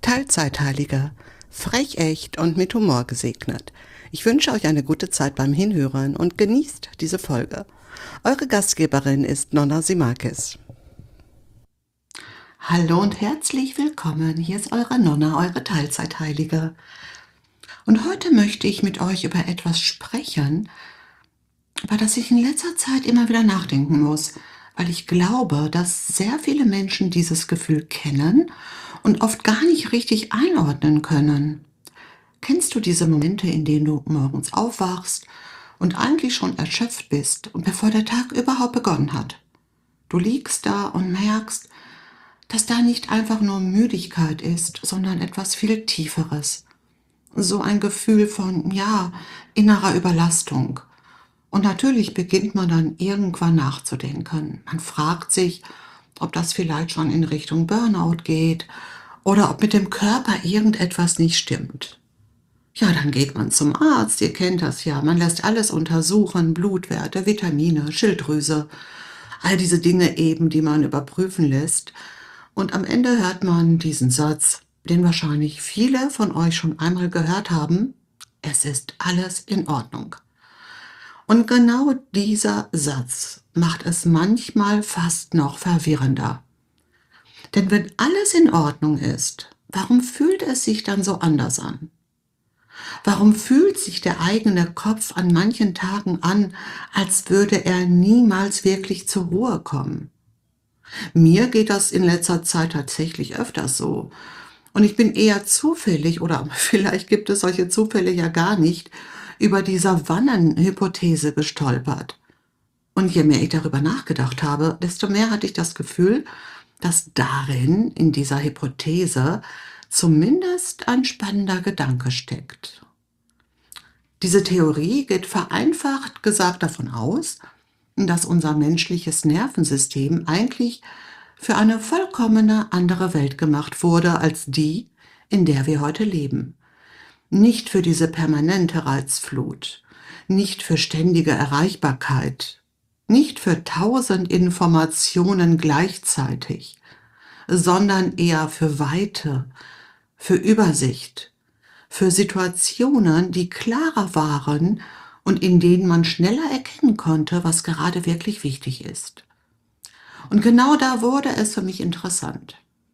Teilzeitheiliger, frech echt und mit Humor gesegnet. Ich wünsche euch eine gute Zeit beim Hinhören und genießt diese Folge. Eure Gastgeberin ist Nonna Simakis. Hallo und herzlich willkommen. Hier ist eure Nonna, eure Teilzeitheilige. Und heute möchte ich mit euch über etwas sprechen, über das ich in letzter Zeit immer wieder nachdenken muss, weil ich glaube, dass sehr viele Menschen dieses Gefühl kennen und oft gar nicht richtig einordnen können. Kennst du diese Momente, in denen du morgens aufwachst und eigentlich schon erschöpft bist und bevor der Tag überhaupt begonnen hat? Du liegst da und merkst, dass da nicht einfach nur Müdigkeit ist, sondern etwas viel Tieferes. So ein Gefühl von, innerer Überlastung. Und natürlich beginnt man dann irgendwann nachzudenken. Man fragt sich, ob das vielleicht schon in Richtung Burnout geht oder ob mit dem Körper irgendetwas nicht stimmt. Ja, dann geht man zum Arzt, ihr kennt das ja. Man lässt alles untersuchen, Blutwerte, Vitamine, Schilddrüse, all diese Dinge eben, die man überprüfen lässt. Und am Ende hört man diesen Satz, den wahrscheinlich viele von euch schon einmal gehört haben: Es ist alles in Ordnung. Und genau dieser Satz macht es manchmal fast noch verwirrender. Denn wenn alles in Ordnung ist, warum fühlt es sich dann so anders an? Warum fühlt sich der eigene Kopf an manchen Tagen an, als würde er niemals wirklich zur Ruhe kommen? Mir geht das in letzter Zeit tatsächlich öfters so. Und ich bin eher zufällig, oder vielleicht gibt es solche Zufälle ja gar nicht, über die Savannenhypothese gestolpert. Und je mehr ich darüber nachgedacht habe, desto mehr hatte ich das Gefühl, dass darin, in dieser Hypothese, zumindest ein spannender Gedanke steckt. Diese Theorie geht vereinfacht gesagt davon aus, dass unser menschliches Nervensystem eigentlich für eine vollkommene andere Welt gemacht wurde als die, in der wir heute leben. Nicht für diese permanente Reizflut, nicht für ständige Erreichbarkeit, nicht für 1000 Informationen gleichzeitig, sondern eher für Weite, für Übersicht, für Situationen, die klarer waren und in denen man schneller erkennen konnte, was gerade wirklich wichtig ist. Und genau da wurde es für mich interessant.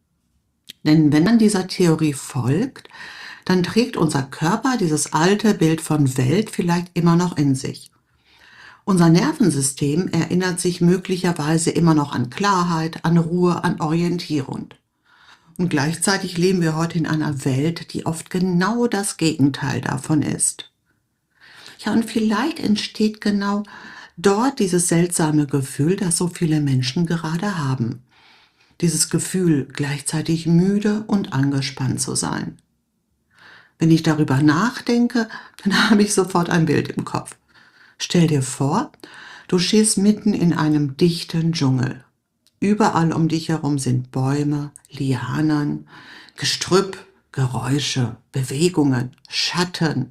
Denn wenn man dieser Theorie folgt, dann trägt unser Körper dieses alte Bild von Welt vielleicht immer noch in sich. Unser Nervensystem erinnert sich möglicherweise immer noch an Klarheit, an Ruhe, an Orientierung. Und gleichzeitig leben wir heute in einer Welt, die oft genau das Gegenteil davon ist. Ja, und vielleicht entsteht genau dort dieses seltsame Gefühl, das so viele Menschen gerade haben. Dieses Gefühl, gleichzeitig müde und angespannt zu sein. Wenn ich darüber nachdenke, dann habe ich sofort ein Bild im Kopf. Stell dir vor, du stehst mitten in einem dichten Dschungel. Überall um dich herum sind Bäume, Lianen, Gestrüpp, Geräusche, Bewegungen, Schatten.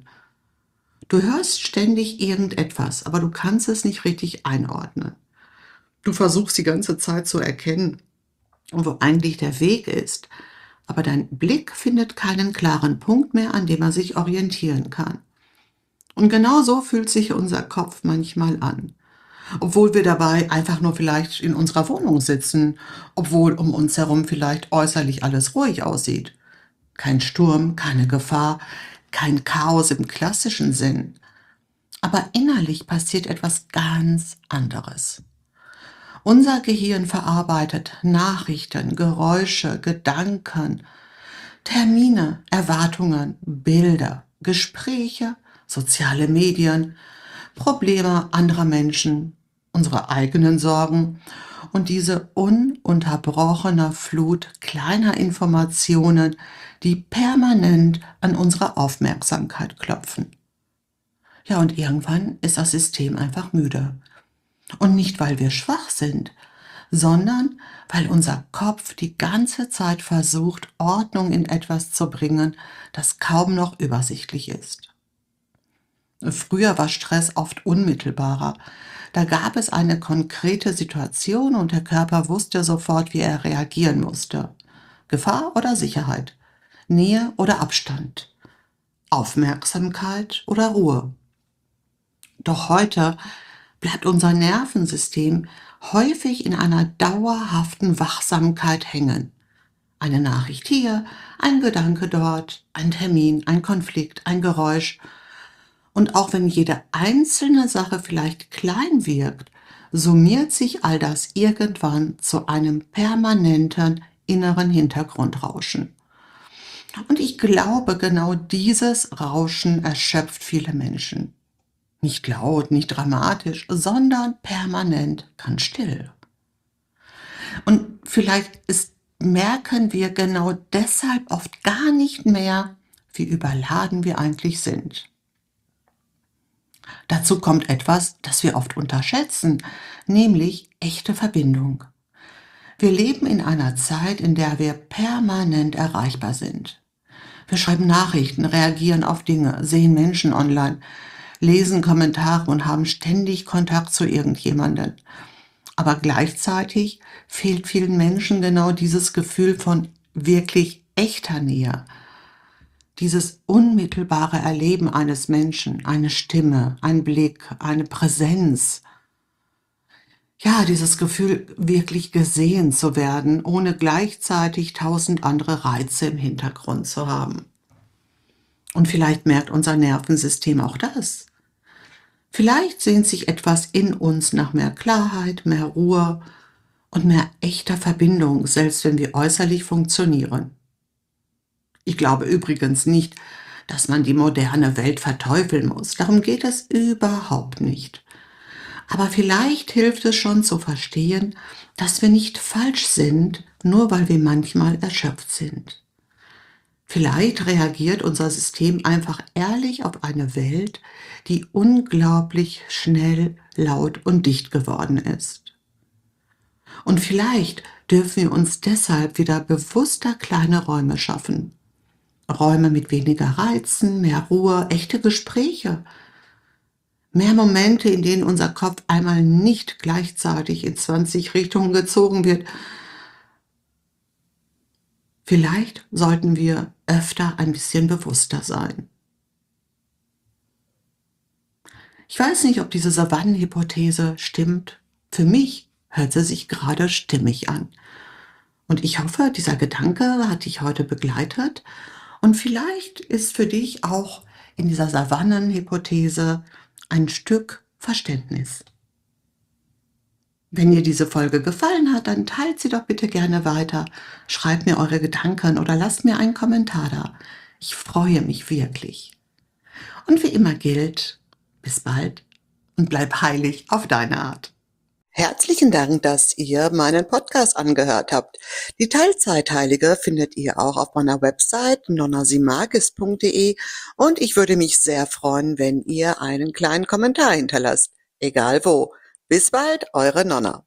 Du hörst ständig irgendetwas, aber du kannst es nicht richtig einordnen. Du versuchst die ganze Zeit zu erkennen, wo eigentlich der Weg ist, aber dein Blick findet keinen klaren Punkt mehr, an dem er sich orientieren kann. Und genau so fühlt sich unser Kopf manchmal an. Obwohl wir dabei einfach nur vielleicht in unserer Wohnung sitzen, obwohl um uns herum vielleicht äußerlich alles ruhig aussieht. Kein Sturm, keine Gefahr, kein Chaos im klassischen Sinn. Aber innerlich passiert etwas ganz anderes. Unser Gehirn verarbeitet Nachrichten, Geräusche, Gedanken, Termine, Erwartungen, Bilder, Gespräche, soziale Medien, Probleme anderer Menschen, unsere eigenen Sorgen und diese ununterbrochene Flut kleiner Informationen, die permanent an unsere Aufmerksamkeit klopfen. Ja, und irgendwann ist das System einfach müde. Und nicht, weil wir schwach sind, sondern weil unser Kopf die ganze Zeit versucht, Ordnung in etwas zu bringen, das kaum noch übersichtlich ist. Früher war Stress oft unmittelbarer. Da gab es eine konkrete Situation und der Körper wusste sofort, wie er reagieren musste. Gefahr oder Sicherheit? Nähe oder Abstand, Aufmerksamkeit oder Ruhe. Doch heute bleibt unser Nervensystem häufig in einer dauerhaften Wachsamkeit hängen. Eine Nachricht hier, ein Gedanke dort, ein Termin, ein Konflikt, ein Geräusch. Und auch wenn jede einzelne Sache vielleicht klein wirkt, summiert sich all das irgendwann zu einem permanenten inneren Hintergrundrauschen. Und ich glaube, genau dieses Rauschen erschöpft viele Menschen. Nicht laut, nicht dramatisch, sondern permanent ganz still. Und merken wir genau deshalb oft gar nicht mehr, wie überladen wir eigentlich sind. Dazu kommt etwas, das wir oft unterschätzen, nämlich echte Verbindung. Wir leben in einer Zeit, in der wir permanent erreichbar sind. Wir schreiben Nachrichten, reagieren auf Dinge, sehen Menschen online, lesen Kommentare und haben ständig Kontakt zu irgendjemandem. Aber gleichzeitig fehlt vielen Menschen genau dieses Gefühl von wirklich echter Nähe. Dieses unmittelbare Erleben eines Menschen, eine Stimme, ein Blick, eine Präsenz. Ja, dieses Gefühl, wirklich gesehen zu werden, ohne gleichzeitig 1000 andere Reize im Hintergrund zu haben. Und vielleicht merkt unser Nervensystem auch das. Vielleicht sehnt sich etwas in uns nach mehr Klarheit, mehr Ruhe und mehr echter Verbindung, selbst wenn wir äußerlich funktionieren. Ich glaube übrigens nicht, dass man die moderne Welt verteufeln muss. Darum geht es überhaupt nicht. Aber vielleicht hilft es schon zu verstehen, dass wir nicht falsch sind, nur weil wir manchmal erschöpft sind. Vielleicht reagiert unser System einfach ehrlich auf eine Welt, die unglaublich schnell, laut und dicht geworden ist. Und vielleicht dürfen wir uns deshalb wieder bewusster kleine Räume schaffen. Räume mit weniger Reizen, mehr Ruhe, echte Gespräche. Mehr Momente, in denen unser Kopf einmal nicht gleichzeitig in 20 Richtungen gezogen wird. Vielleicht sollten wir öfter ein bisschen bewusster sein. Ich weiß nicht, ob diese Savannenhypothese stimmt. Für mich hört sie sich gerade stimmig an. Und ich hoffe, dieser Gedanke hat dich heute begleitet. Und vielleicht ist für dich auch in dieser Savannenhypothese ein Stück Verständnis. Wenn dir diese Folge gefallen hat, dann teilt sie doch bitte gerne weiter. Schreibt mir eure Gedanken oder lasst mir einen Kommentar da. Ich freue mich wirklich. Und wie immer gilt, bis bald und bleib heilig auf deine Art. Herzlichen Dank, dass ihr meinen Podcast angehört habt. Die Teilzeitheilige findet ihr auch auf meiner Website nonnasimagis.de und ich würde mich sehr freuen, wenn ihr einen kleinen Kommentar hinterlasst. Egal wo. Bis bald, eure Nonna.